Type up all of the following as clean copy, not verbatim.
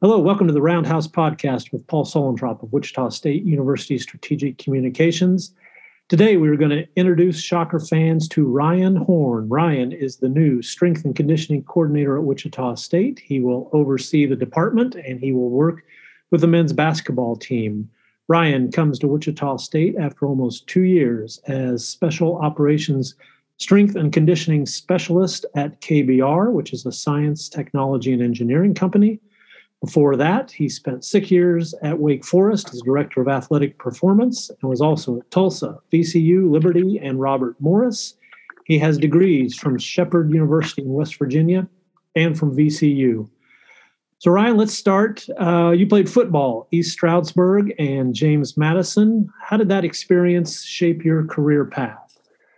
Hello, welcome to the Roundhouse Podcast with Paul Solentrop of Wichita State University Strategic Communications. Today, we're going to introduce Shocker fans to Ryan Horn. Ryan is the new Strength and Conditioning Coordinator at Wichita State. He will oversee the department and he will work with the men's basketball team. Ryan comes to Wichita State after almost 2 years as Special Operations Strength and Conditioning Specialist at KBR, which is a science, technology, and engineering company. Before that, he spent 6 years at Wake Forest as Director of Athletic Performance and was also at Tulsa, VCU, Liberty, and Robert Morris. He has degrees from Shepherd University in West Virginia and from VCU. So, Ryan, let's start. You played football, East Stroudsburg and James Madison. How did that experience shape your career path?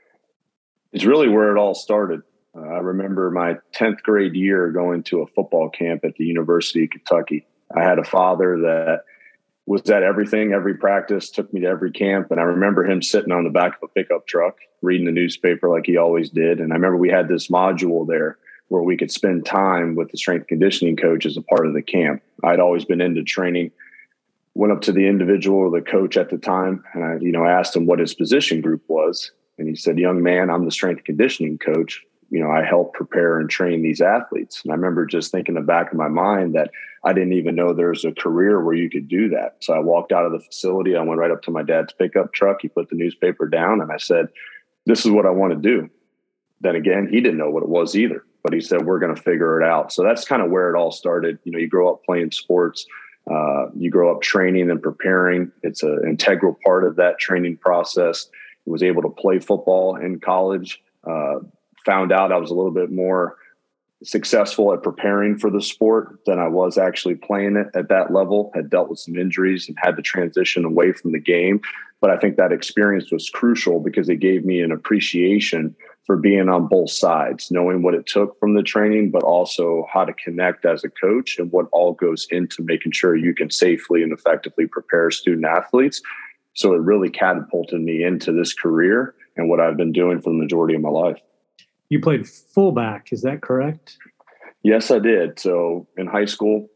It's really where it all started. I remember my 10th grade year going to a football camp at the University of Kentucky. I had a father that was at everything, every practice, took me to every camp. And I remember him sitting on the back of a pickup truck, reading the newspaper like he always did. And I remember we had this module there where we could spend time with the strength conditioning coach as a part of the camp. I'd always been into training, went up to the individual or the coach at the time. And I asked him what his position group was. And he said, "Young man, I'm the strength conditioning coach. I help prepare and train these athletes." And I remember just thinking in the back of my mind that I didn't even know there was a career where you could do that. So I walked out of the facility. I went right up to my dad's pickup truck. He put the newspaper down and I said, "This is what I want to do." Then again, he didn't know what it was either, but he said, "We're going to figure it out." So that's kind of where it all started. You grow up playing sports, you grow up training and preparing. It's an integral part of that training process. I was able to play football in college. Found out I was a little bit more successful at preparing for the sport than I was actually playing it at that level. Had dealt with some injuries and had to transition away from the game. But I think that experience was crucial because it gave me an appreciation for being on both sides, knowing what it took from the training, but also how to connect as a coach and what all goes into making sure you can safely and effectively prepare student athletes. So it really catapulted me into this career and what I've been doing for the majority of my life. You played fullback, is that correct? Yes, I did. So in high school,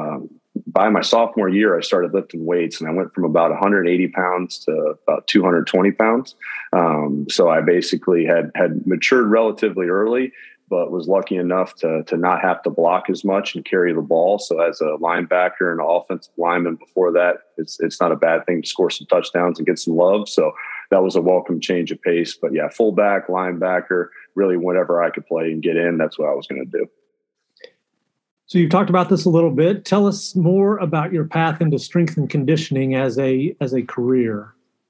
by my sophomore year, I started lifting weights and I went from about 180 pounds to about 220 pounds. So I basically had matured relatively early, but was lucky enough to not have to block as much and carry the ball. So as a linebacker and an offensive lineman before that, it's not a bad thing to score some touchdowns and get some love. So that was a welcome change of pace. But yeah, fullback, linebacker, really whenever I could play and get in, that's what I was going to do. So you've talked about this a little bit. Tell us more about your path into strength and conditioning as a career.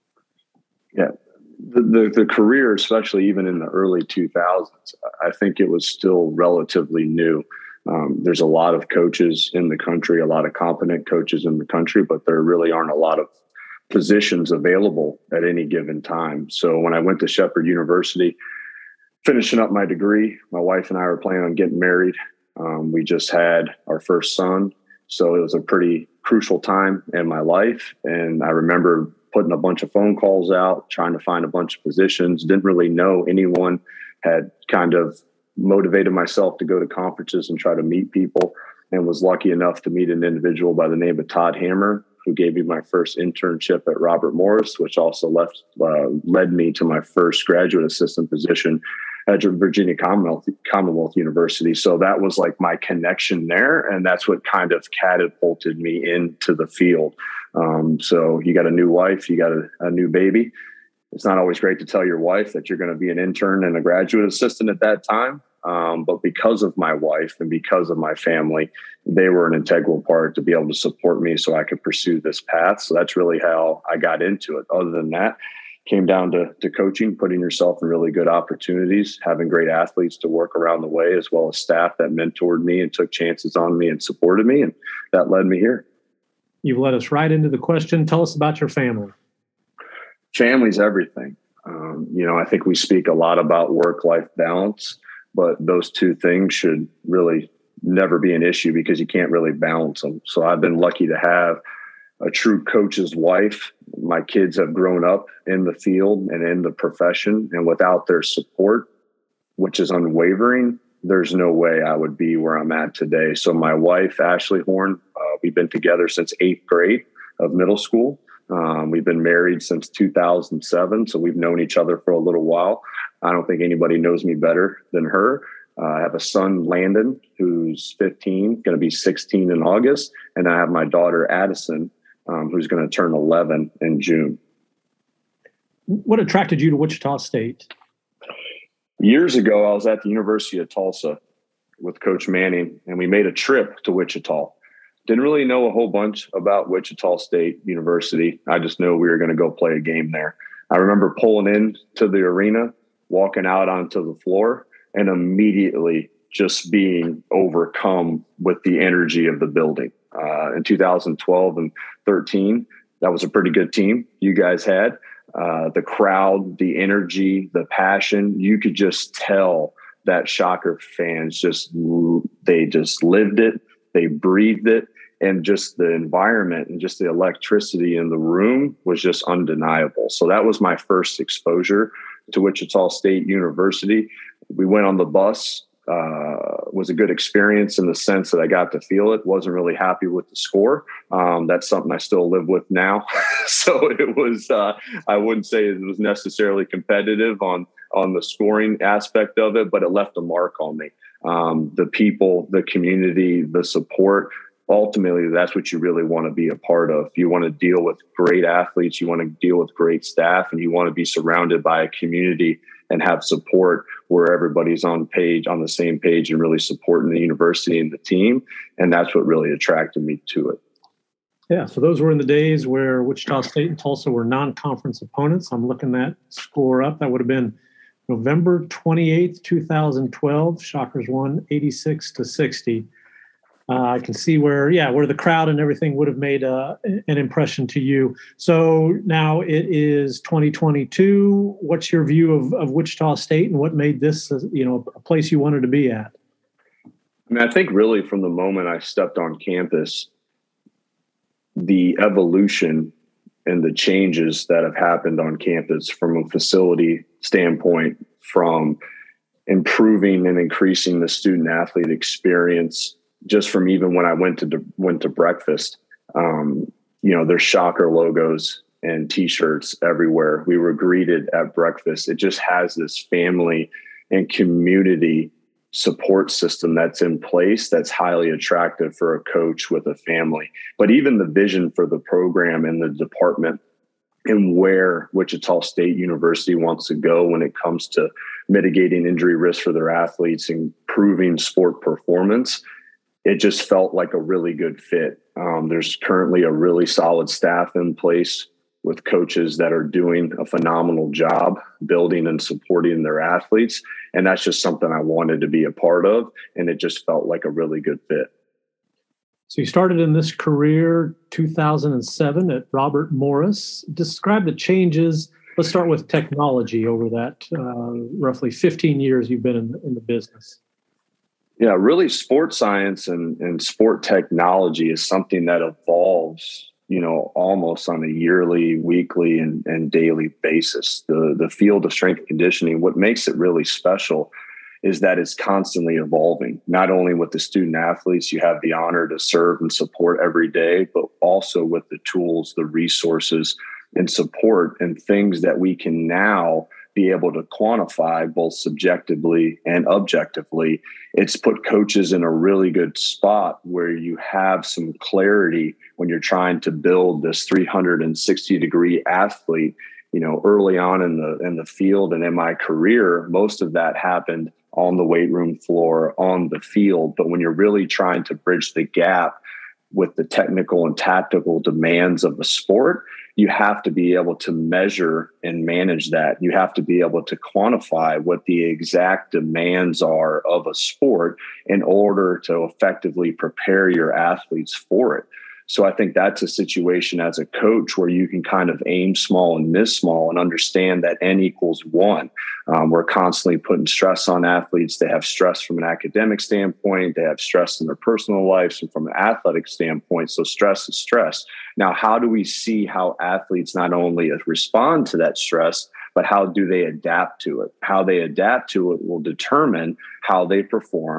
Yeah, the career, especially even in the early 2000s, I think it was still relatively new. There's a lot of coaches in the country, a lot of competent coaches in the country, but there really aren't a lot of positions available at any given time. So when I went to Shepherd University, finishing up my degree, my wife and I were planning on getting married. We just had our first son. So it was a pretty crucial time in my life. And I remember putting a bunch of phone calls out, trying to find a bunch of positions. Didn't really know anyone. Had kind of motivated myself to go to conferences and try to meet people, and was lucky enough to meet an individual by the name of Todd Hammer, who gave me my first internship at Robert Morris, which also led me to my first graduate assistant position at Virginia Commonwealth University. So that was like my connection there. And that's what kind of catapulted me into the field. So you got a new wife, you got a new baby. It's not always great to tell your wife that you're going to be an intern and a graduate assistant at that time. But because of my wife and because of my family, they were an integral part to be able to support me so I could pursue this path. So that's really how I got into it. Other than that, came down to coaching, putting yourself in really good opportunities, having great athletes to work around the way, as well as staff that mentored me and took chances on me and supported me. And that led me here. You've led us right into the question. Tell us about your family. Family's everything. I think we speak a lot about work-life balance, but those two things should really never be an issue because you can't really balance them. So I've been lucky to have a true coach's wife. My kids have grown up in the field and in the profession, and without their support, which is unwavering, there's no way I would be where I'm at today. So my wife, Ashley Horn, We've been together since 8th grade of middle school. We've been married since 2007, so we've known each other for a little while. I don't think anybody knows me better than her. I have a son, Landon, who's 15, going to be 16 in August. And I have my daughter, Addison, who's going to turn 11 in June. What attracted you to Wichita State? Years ago, I was at the University of Tulsa with Coach Manning, and we made a trip to Wichita. Didn't really know a whole bunch about Wichita State University. I just knew we were going to go play a game there. I remember pulling into the arena, walking out onto the floor, and immediately just being overcome with the energy of the building. In 2012 and 13, that was a pretty good team you guys had. The crowd, the energy, the passion, you could just tell that Shocker fans they just lived it, they breathed it, and just the environment and just the electricity in the room was just undeniable. So that was my first exposure to Wichita State University. We went on the bus. Was a good experience in the sense that I got to feel it. Wasn't really happy with the score. That's something I still live with now. So it was, I wouldn't say it was necessarily competitive on the scoring aspect of it, but it left a mark on me. The people, the community, the support, ultimately, that's what you really want to be a part of. You want to deal with great athletes. You want to deal with great staff, and you want to be surrounded by a community and have support where everybody's on the same page and really supporting the university and the team. And that's what really attracted me to it. Yeah. So those were in the days where Wichita State and Tulsa were non-conference opponents. I'm looking that score up. That would have been November 28th, 2012. Shockers won 86-60. I can see where the crowd and everything would have made an impression to you. So now it is 2022. What's your view of Wichita State and what made this, a place you wanted to be at? I mean, I think really from the moment I stepped on campus, the evolution and the changes that have happened on campus from a facility standpoint, from improving and increasing the student athlete experience, just from even when I went to breakfast, there's Shocker logos and T-shirts everywhere. We were greeted at breakfast. It just has this family and community support system that's in place that's highly attractive for a coach with a family. But even the vision for the program and the department and where Wichita State University wants to go when it comes to mitigating injury risk for their athletes, improving sport performance, it just felt like a really good fit. There's currently a really solid staff in place with coaches that are doing a phenomenal job building and supporting their athletes. And that's just something I wanted to be a part of. And it just felt like a really good fit. So you started in this career 2007 at Robert Morris. Describe the changes. Let's start with technology over that roughly 15 years you've been in the business. Yeah, really sports science and sport technology is something that evolves, almost on a yearly, weekly, and daily basis. The field of strength and conditioning, what makes it really special is that it's constantly evolving. Not only with the student athletes you have the honor to serve and support every day, but also with the tools, the resources, and support and things that we can now be able to quantify both subjectively and objectively. It's put coaches in a really good spot where you have some clarity when you're trying to build this 360-degree athlete. Early on in the field and in my career, most of that happened on the weight room floor, on the field. But when you're really trying to bridge the gap with the technical and tactical demands of the sport, you have to be able to measure and manage that. You have to be able to quantify what the exact demands are of a sport in order to effectively prepare your athletes for it. So I think that's a situation as a coach where you can kind of aim small and miss small and understand that N equals 1. We're constantly putting stress on athletes. They have stress from an academic standpoint. They have stress in their personal lives and from an athletic standpoint. So stress is stress. Now, how do we see how athletes not only respond to that stress, but how do they adapt to it? How they adapt to it will determine how they perform,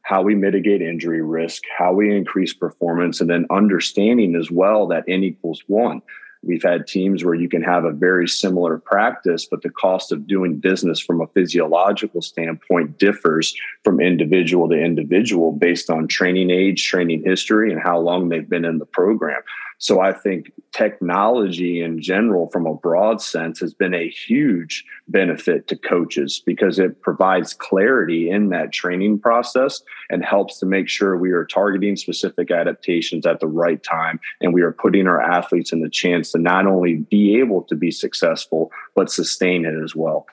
how we mitigate injury risk, how we increase performance, and then understanding as well that N equals 1. We've had teams where you can have a very similar practice, but the cost of doing business from a physiological standpoint differs from individual to individual based on training age, training history, and how long they've been in the program. So I think technology in general, from a broad sense, has been a huge benefit to coaches because it provides clarity in that training process and helps to make sure we are targeting specific adaptations at the right time. And we are putting our athletes in the chance to not only be able to be successful, but sustain it as well.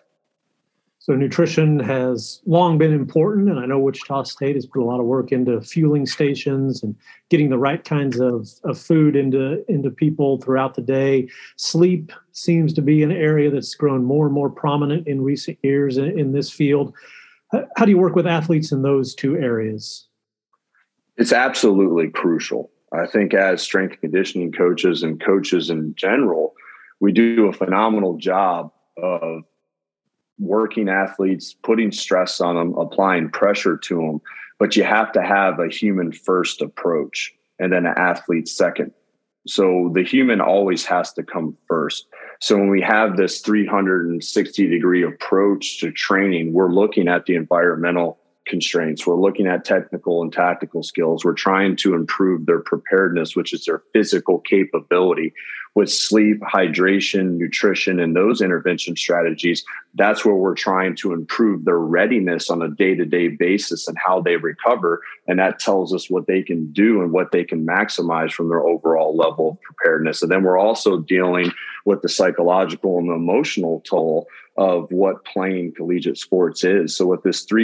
So nutrition has long been important, and I know Wichita State has put a lot of work into fueling stations and getting the right kinds of food into people throughout the day. Sleep seems to be an area that's grown more and more prominent in recent years in this field. How do you work with athletes in those two areas? It's absolutely crucial. I think as strength and conditioning coaches and coaches in general, we do a phenomenal job of working athletes, putting stress on them, applying pressure to them. But you have to have a human first approach and then an athlete second. So the human always has to come first. So when we have this 360 degree approach to training, we're looking at the environmental constraints. We're looking at technical and tactical skills. We're trying to improve their preparedness, which is their physical capability. With sleep, hydration, nutrition, and those intervention strategies, that's where we're trying to improve their readiness on a day-to-day basis and how they recover. And that tells us what they can do and what they can maximize from their overall level of preparedness. And then we're also dealing with the psychological and the emotional toll of what playing collegiate sports is. So with this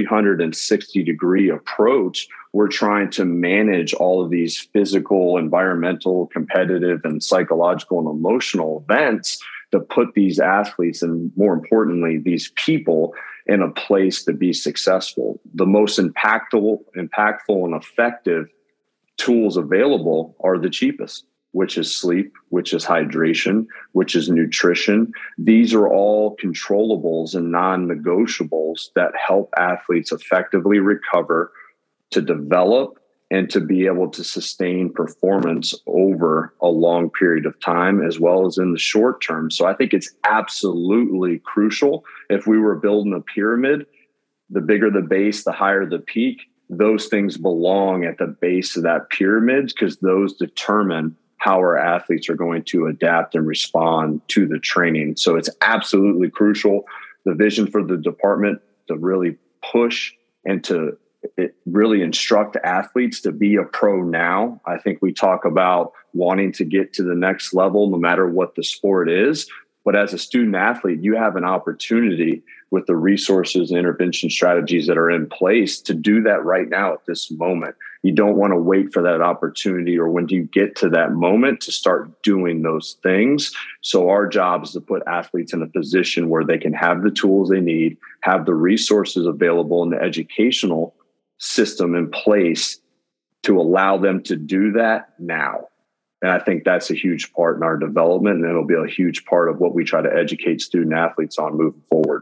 360 degree approach, we're trying to manage all of these physical, environmental, competitive, and psychological and emotional events to put these athletes and, more importantly, these people in a place to be successful. The most impactful and effective tools available are the cheapest, which is sleep, which is hydration, which is nutrition. These are all controllables and non-negotiables that help athletes effectively recover, to develop, and to be able to sustain performance over a long period of time, as well as in the short term. So I think it's absolutely crucial. If we were building a pyramid, the bigger the base, the higher the peak. Those things belong at the base of that pyramid because those determine how our athletes are going to adapt and respond to the training. So it's absolutely crucial. The vision for the department to really push and to really instruct athletes to be a pro now. I think we talk about wanting to get to the next level, no matter what the sport is. But as a student athlete, you have an opportunity with the resources and intervention strategies that are in place to do that right now at this moment. You don't want to wait for that opportunity or when you get to that moment to start doing those things. So our job is to put athletes in a position where they can have the tools they need, have the resources available and the educational system in place to allow them to do that now. And I think that's a huge part in our development, and it'll be a huge part of what we try to educate student athletes on moving forward.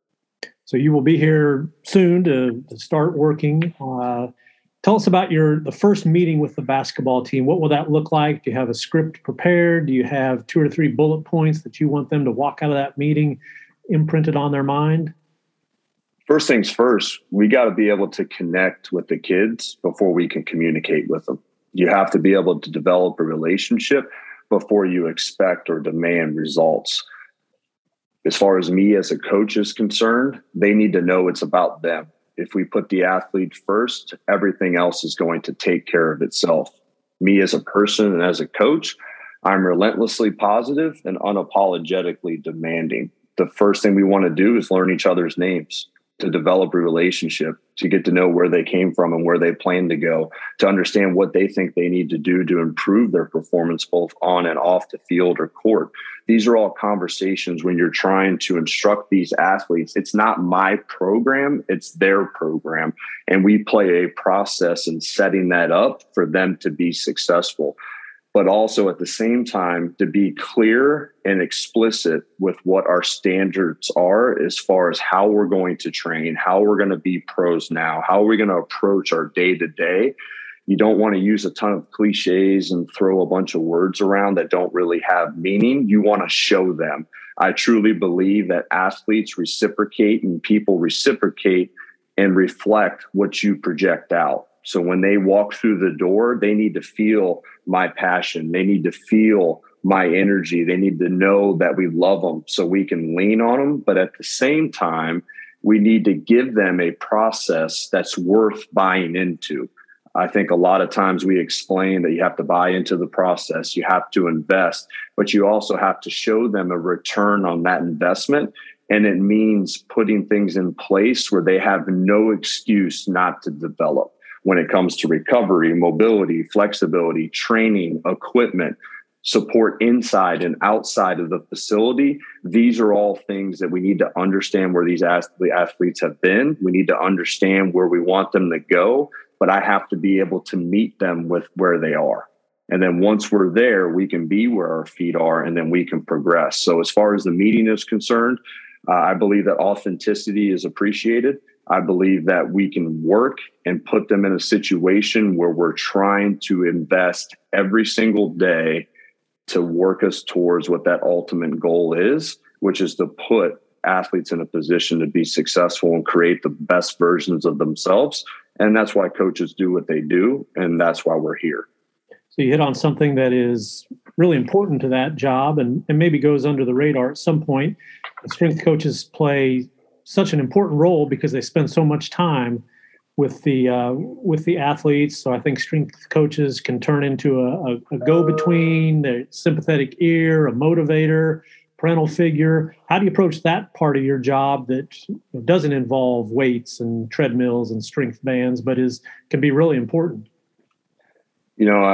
So you will be here soon to start working. Tell us about the first meeting with the basketball team. What will that look like? Do you have a script prepared? Do you have 2 or 3 bullet points that you want them to walk out of that meeting imprinted on their mind? First things first, we got to be able to connect with the kids before we can communicate with them. You have to be able to develop a relationship before you expect or demand results. As far as me as a coach is concerned, they need to know it's about them. If we put the athlete first, everything else is going to take care of itself. Me as a person and as a coach, I'm relentlessly positive and unapologetically demanding. The first thing we want to do is learn each other's names, to develop a relationship, to get to know where they came from and where they plan to go, to understand what they think they need to do to improve their performance both on and off the field or court. These are all conversations when you're trying to instruct these athletes. It's not my program, it's their program. And we play a process in setting that up for them to be successful. but also at the same time to be clear and explicit with what our standards are as far as how we're going to train, how we're going to be pros now, how we're going to approach our day to day. You don't want to use a ton of cliches and throw a bunch of words around that don't really have meaning. You want to show them. I truly believe that athletes reciprocate and people reciprocate and reflect what you project out. So when they walk through the door, they need to feel my passion. They need to feel my energy. They need to know that we love them so we can lean on them. But at the same time, we need to give them a process that's worth buying into. I think a lot of times we explain that you have to buy into the process, you have to invest, but you also have to show them a return on that investment. And it means putting things in place where they have no excuse not to develop when it comes to recovery, mobility, flexibility, training, equipment, support inside and outside of the facility. These are all things that we need to understand where these athletes have been. We need to understand where we want them to go, but I have to be able to meet them with where they are. And then once we're there, we can be where our feet are, and then we can progress. So as far as the meeting is concerned, I believe that authenticity is appreciated. I believe that we can work and put them in a situation where we're trying to invest every single day to work us towards what that ultimate goal is, which is to put athletes in a position to be successful and create the best versions of themselves. And that's why coaches do what they do. And that's why we're here. So you hit on something that is really important to that job and maybe goes under the radar at some point. Strength coaches play such an important role because they spend so much time with the athletes. So I think strength coaches can turn into a go-between, the sympathetic ear, a motivator, parental figure. How do you approach that part of your job that doesn't involve weights and treadmills and strength bands, but can be really important? You know,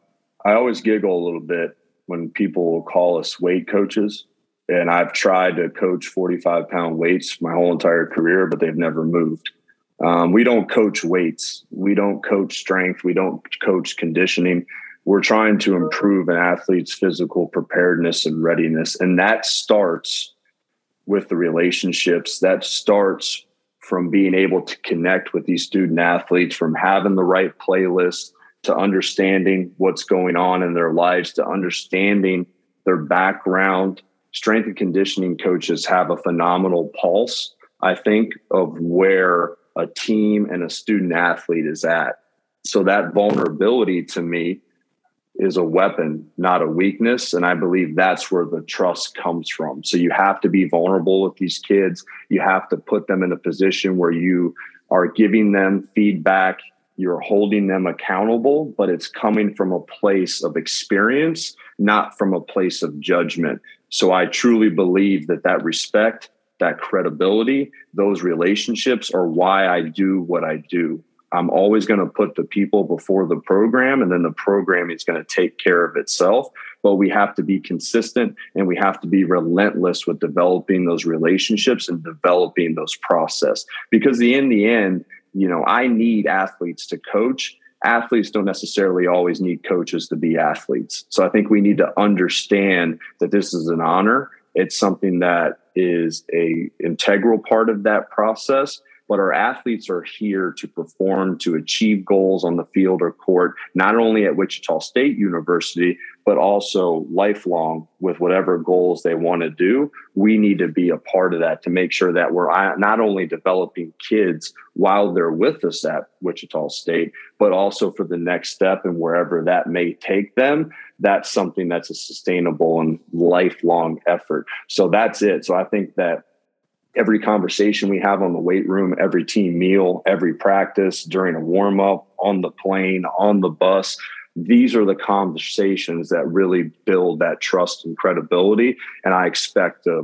I always giggle a little bit when people will call us weight coaches. And I've tried to coach 45-pound weights my whole entire career, but they've never moved. We don't coach weights. We don't coach strength. We don't coach conditioning. We're trying to improve an athlete's physical preparedness and readiness. And that starts with the relationships. That starts from being able to connect with these student athletes, from having the right playlist, to understanding what's going on in their lives, to understanding their background. Strength and conditioning coaches have a phenomenal pulse, I think, of where a team and a student athlete is at. So that vulnerability to me is a weapon, not a weakness. And I believe that's where the trust comes from. So you have to be vulnerable with these kids. You have to put them in a position where you are giving them feedback. You're holding them accountable, but it's coming from a place of experience, not from a place of judgment. So I truly believe that respect, that credibility, those relationships are why I do what I do. I'm always going to put the people before the program, and then the program is going to take care of itself. But we have to be consistent, and we have to be relentless with developing those relationships and developing those process. Because in the end, you know, I need athletes to coach. Athletes don't necessarily always need coaches to be athletes. So I think we need to understand that this is an honor. It's something that is an integral part of that process. But our athletes are here to perform, to achieve goals on the field or court, not only at Wichita State University, but also lifelong with whatever goals they want to do. We need to be a part of that to make sure that we're not only developing kids while they're with us at Wichita State, but also for the next step and wherever that may take them. That's something that's a sustainable and lifelong effort. So that's it. So I think that every conversation we have on the weight room, every team meal, every practice, during a warm-up, on the plane, on the bus, these are the conversations that really build that trust and credibility. And I expect to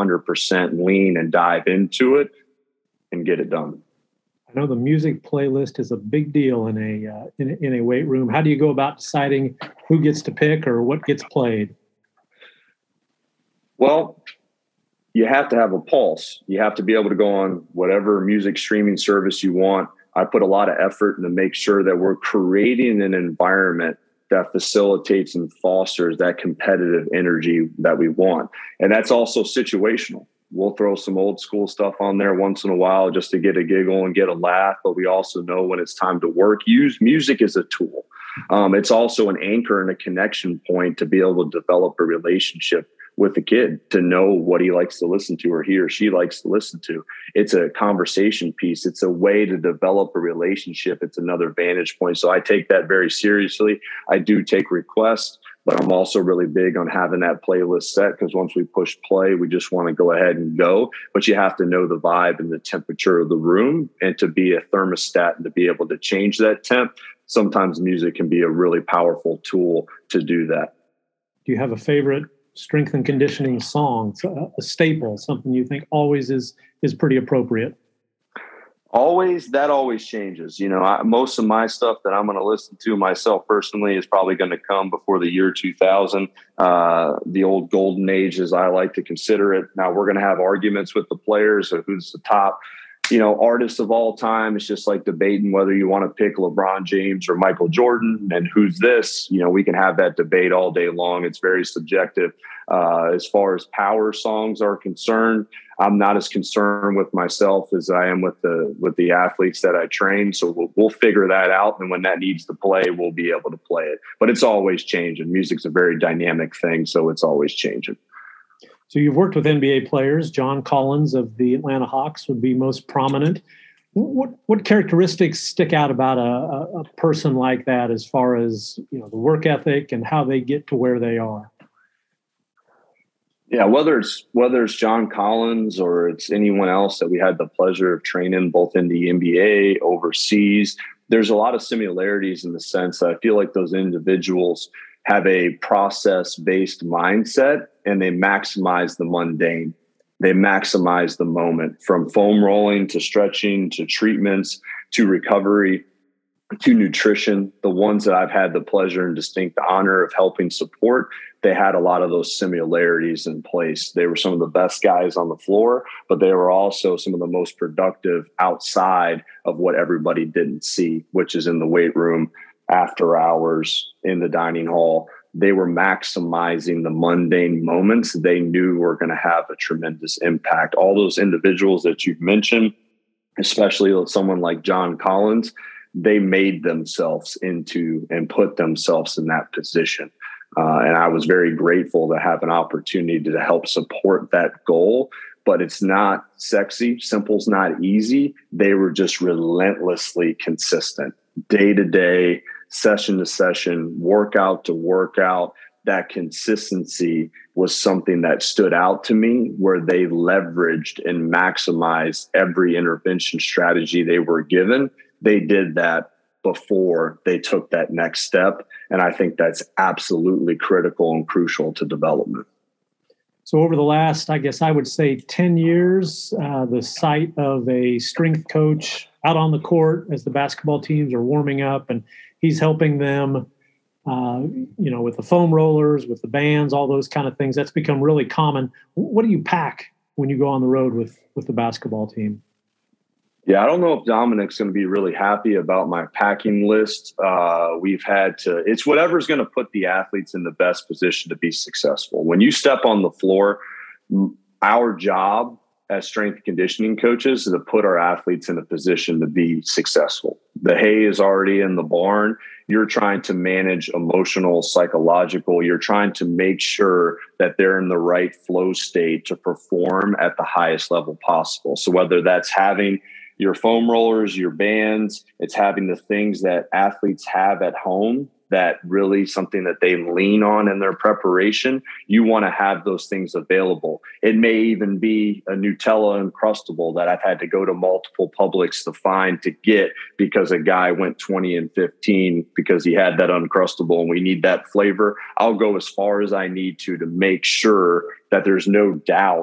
100% lean and dive into it and get it done. I know the music playlist is a big deal in a weight room. How do you go about deciding who gets to pick or what gets played? Well, you have to have a pulse. You have to be able to go on whatever music streaming service you want. I put a lot of effort to make sure that we're creating an environment that facilitates and fosters that competitive energy that we want. And that's also situational. We'll throw some old school stuff on there once in a while just to get a giggle and get a laugh. But we also know when it's time to work, use music as a tool. It's also an anchor and a connection point to be able to develop a relationship with the kid, to know what he likes to listen to or he or she likes to listen to. It's a conversation piece. It's a way to develop a relationship. It's another vantage point. So I take that very seriously. I do take requests, but I'm also really big on having that playlist set, because once we push play, we just want to go ahead and go. But you have to know the vibe and the temperature of the room, and to be a thermostat and to be able to change that temp. Sometimes music can be a really powerful tool to do that. Do you have a favorite strength and conditioning song, a staple, something you think always is pretty appropriate? That always changes. Most of my stuff that I'm going to listen to myself personally is probably going to come before the year 2000, the old golden age, as I like to consider it. Now, we're going to have arguments with the players of who's the top artist of all time. It's just like debating whether you want to pick LeBron James or Michael Jordan and who's this. We can have that debate all day long. It's very subjective. As far as power songs are concerned, I'm not as concerned with myself as I am with the athletes that I train. So we'll figure that out. And when that needs to play, we'll be able to play it. But it's always changing. Music's a very dynamic thing, so it's always changing. So you've worked with NBA players. John Collins of the Atlanta Hawks would be most prominent. What characteristics stick out about a person like that, as far as the work ethic and how they get to where they are? Yeah, whether it's John Collins or it's anyone else that we had the pleasure of training, both in the NBA, overseas, there's a lot of similarities in the sense that I feel like those individuals have a process-based mindset, and they maximize the mundane. They maximize the moment, from foam rolling to stretching to treatments to recovery to nutrition. The ones that I've had the pleasure and distinct honor of helping support, they had a lot of those similarities in place. They were some of the best guys on the floor, but they were also some of the most productive outside of what everybody didn't see, which is in the weight room, after hours, in the dining hall. They were maximizing the mundane moments they knew were going to have a tremendous impact. All those individuals that you've mentioned, especially someone like John Collins, they made themselves into and put themselves in that position. And I was very grateful to have an opportunity to help support that goal. But it's not sexy. Simple's not easy. They were just relentlessly consistent, day to day, session to session, workout to workout. That consistency was something that stood out to me, where they leveraged and maximized every intervention strategy they were given. They did that before they took that next step. And I think that's absolutely critical and crucial to development. So over the last, I guess I would say 10 years, the sight of a strength coach out on the court as the basketball teams are warming up, and he's helping them, with the foam rollers, with the bands, all those kind of things. That's become really common. What do you pack when you go on the road with the basketball team? Yeah, I don't know if Dominic's going to be really happy about my packing list. It's whatever's going to put the athletes in the best position to be successful. When you step on the floor, our job as strength and conditioning coaches is to put our athletes in a position to be successful. The hay is already in the barn. You're trying to manage emotional, psychological. You're trying to make sure that they're in the right flow state to perform at the highest level possible. So whether that's having your foam rollers, your bands, it's having the things that athletes have at home that really something that they lean on in their preparation. You want to have those things available. It may even be a Nutella Uncrustable that I've had to go to multiple Publix to find to get, because a guy went 20 and 15 because he had that Uncrustable and we need that flavor. I'll go as far as I need to make sure that there's no doubt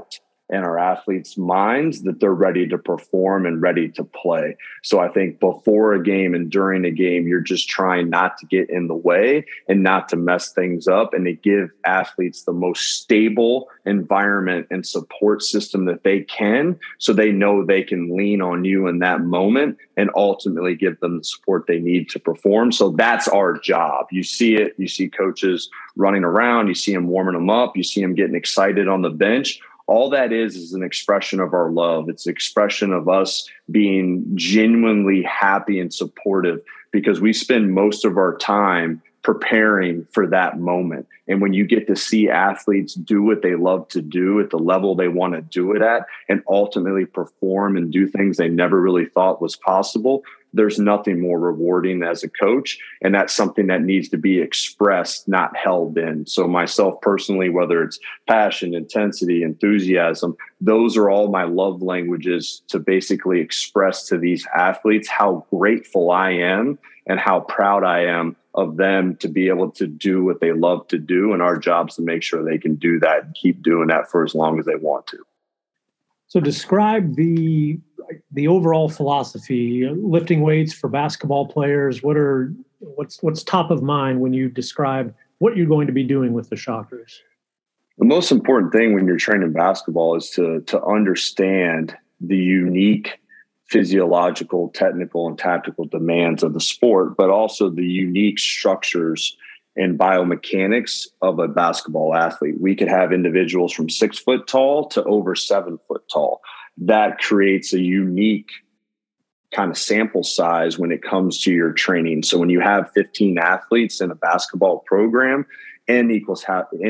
in our athletes' minds that they're ready to perform and ready to play. So I think before a game and during a game, you're just trying not to get in the way and not to mess things up, and to give athletes the most stable environment and support system that they can, so they know they can lean on you in that moment and ultimately give them the support they need to perform. So that's our job. You see it. You see coaches running around. You see them warming them up. You see them getting excited on the bench. All that is an expression of our love. It's an expression of us being genuinely happy and supportive, because we spend most of our time preparing for that moment. And when you get to see athletes do what they love to do at the level they want to do it at, and ultimately perform and do things they never really thought was possible, there's nothing more rewarding as a coach. And that's something that needs to be expressed, not held in. So myself personally, whether it's passion, intensity, enthusiasm, those are all my love languages to basically express to these athletes how grateful I am and how proud I am of them to be able to do what they love to do. And our job's to make sure they can do that and keep doing that for as long as they want to. So describe the overall philosophy, lifting weights for basketball players. What's top of mind when you describe what you're going to be doing with the Shockers? The most important thing when you're training basketball is to understand the unique physiological, technical, and tactical demands of the sport, but also the unique structures and biomechanics of a basketball athlete. We could have individuals from 6 foot tall to over 7 foot tall. That creates a unique kind of sample size when it comes to your training. So when you have 15 athletes in a basketball program, N equals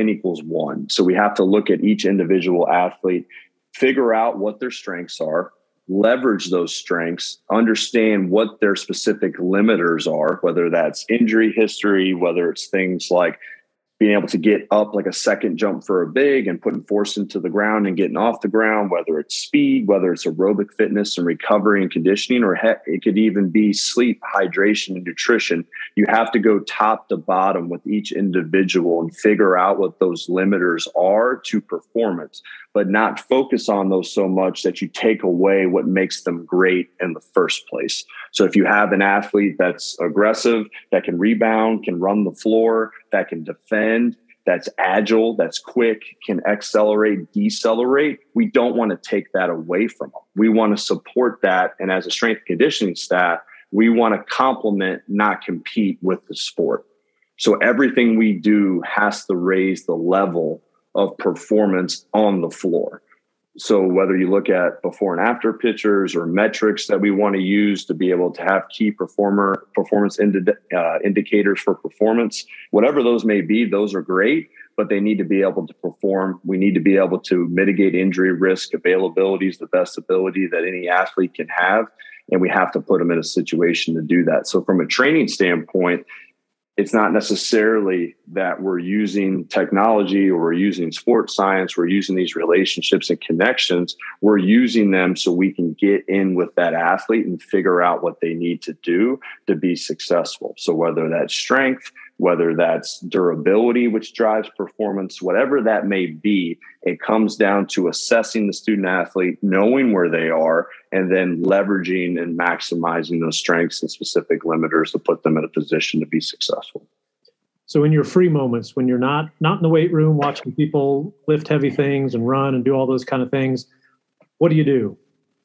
1. So we have to look at each individual athlete, figure out what their strengths are, leverage those strengths, understand what their specific limiters are, whether that's injury history, whether it's things like being able to get up like a second jump for a big and putting force into the ground and getting off the ground, whether it's speed, whether it's aerobic fitness and recovery and conditioning, or heck, it could even be sleep, hydration, and nutrition. You have to go top to bottom with each individual and figure out what those limiters are to performance, but not focus on those so much that you take away what makes them great in the first place. So if you have an athlete that's aggressive, that can rebound, can run the floor, that can defend, that's agile, that's quick, can accelerate, decelerate, we don't want to take that away from them. We want to support that. And as a strength and conditioning staff, we want to complement, not compete with the sport. So everything we do has to raise the level of performance on the floor. So whether you look at before and after pictures or metrics that we want to use to be able to have key performance indicators for performance, whatever those may be, those are great, but they need to be able to perform. We need to be able to mitigate injury risk. Availability is the best ability that any athlete can have, and we have to put them in a situation to do that. So from a training standpoint, it's not necessarily that we're using technology or we're using sports science, we're using these relationships and connections. We're using them so we can get in with that athlete and figure out what they need to do to be successful. So whether that's strength, whether that's durability, which drives performance, whatever that may be, it comes down to assessing the student athlete, knowing where they are, and then leveraging and maximizing those strengths and specific limiters to put them in a position to be successful. So in your free moments, when you're not in the weight room watching people lift heavy things and run and do all those kind of things, what do you do?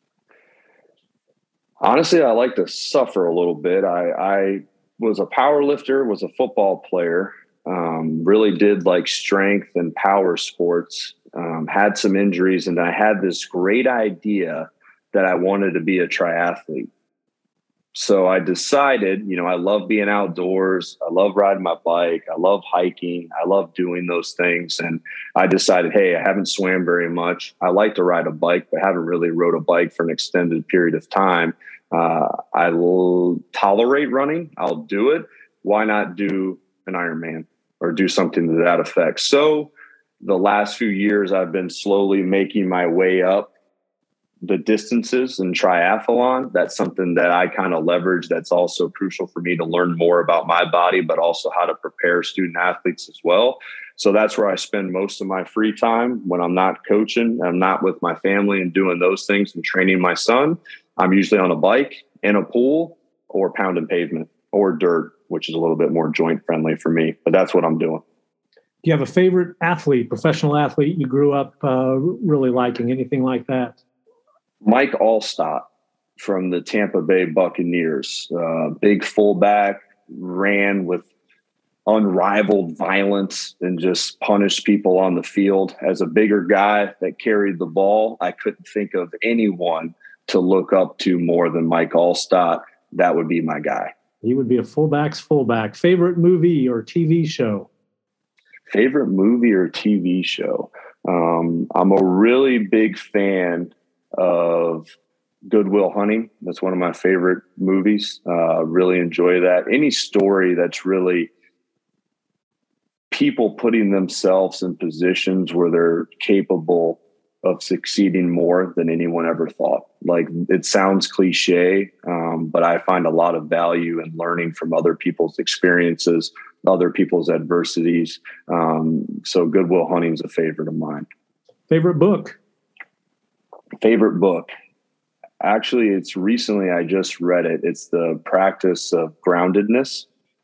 Honestly, I like to suffer a little bit. I was a power lifter, was a football player, really did like strength and power sports, had some injuries, and I had this great idea that I wanted to be a triathlete. So I decided, I love being outdoors. I love riding my bike. I love hiking. I love doing those things. And I decided, hey, I haven't swam very much. I like to ride a bike, but haven't really rode a bike for an extended period of time. I will tolerate running. I'll do it. Why not do an Ironman or do something to that effect? So the last few years, I've been slowly making my way up the distances in triathlon. That's something that I kind of leverage. That's also crucial for me to learn more about my body, but also how to prepare student athletes as well. So that's where I spend most of my free time when I'm not coaching. I'm not with my family and doing those things and training my son. I'm usually on a bike, in a pool, or pounding pavement or dirt, which is a little bit more joint friendly for me. But that's what I'm doing. Do you have a favorite athlete, professional athlete you grew up really liking, anything like that? Mike Alstott from the Tampa Bay Buccaneers, big fullback, ran with unrivaled violence and just punished people on the field. As a bigger guy that carried the ball, I couldn't think of anyone to look up to more than Mike Alstott. That would be my guy. He would be a fullback's fullback. Favorite movie or TV show? Favorite movie or TV show? I'm a really big fan of Good Will Hunting. That's one of my favorite movies. Really enjoy that. Any story that's really people putting themselves in positions where they're capable of succeeding more than anyone ever thought. Like, it sounds cliche, but I find a lot of value in learning from other people's experiences, other people's adversities. So Good Will Hunting is a favorite of mine. Favorite book? Favorite book. Actually, it's recently, I just read it. It's The Practice of Groundedness.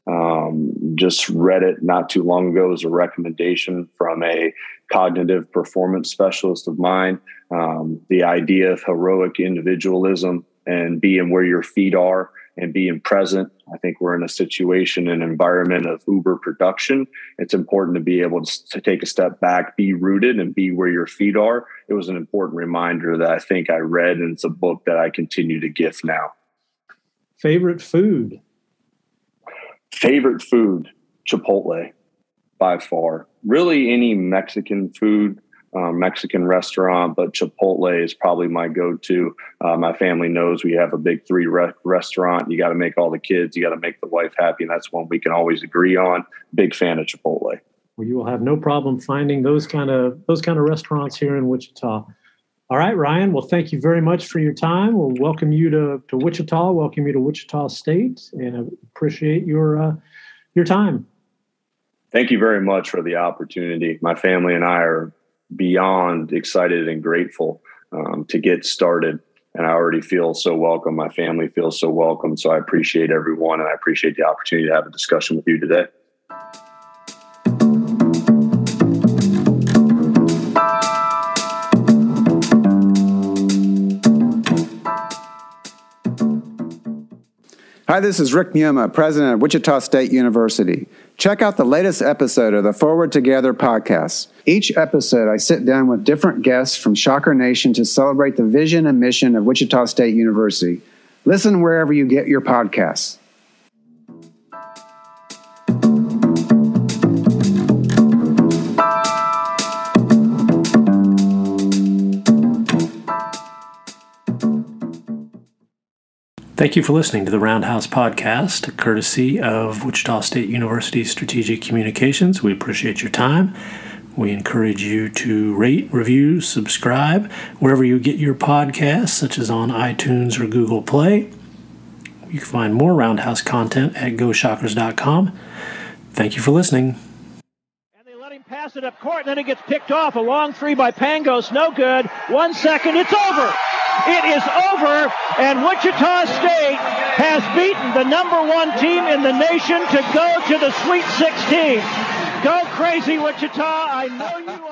Just read it not too long ago as a recommendation from a cognitive performance specialist of mine. The idea of heroic individualism and being where your feet are and being present. I think we're in a situation, an environment of uber production. It's important to be able to take a step back, be rooted, and be where your feet are. It was an important reminder that I think I read, and it's a book that I continue to gift now. Favorite food? Favorite food, Chipotle, by far. Really any Mexican food, Mexican restaurant, but Chipotle is probably my go-to. My family knows we have a big three restaurant. You got to make all the kids, you got to make the wife happy, and that's one we can always agree on. Big fan of Chipotle. Well, you will have no problem finding those kind of restaurants here in Wichita. All right, Ryan. Well, thank you very much for your time. We'll welcome you to Wichita, welcome you to Wichita State, and I appreciate your time. Thank you very much for the opportunity. My family and I are beyond excited and grateful to get started, and I already feel so welcome. My family feels so welcome, so I appreciate everyone, and I appreciate the opportunity to have a discussion with you today. Hi, this is Rick Muma, president of Wichita State University. Check out the latest episode of the Forward Together podcast. Each episode, I sit down with different guests from Shocker Nation to celebrate the vision and mission of Wichita State University. Listen wherever you get your podcasts. Thank you for listening to the Roundhouse Podcast, courtesy of Wichita State University Strategic Communications. We appreciate your time. We encourage you to rate, review, subscribe wherever you get your podcasts, such as on iTunes or Google Play. You can find more Roundhouse content at GoShockers.com. Thank you for listening. And they let him pass it up court, and then it gets picked off. A long three by Pangos, no good. 1 second, it's over. It is over, and Wichita State has beaten the number one team in the nation to go to the Sweet 16. Go crazy, Wichita. I know you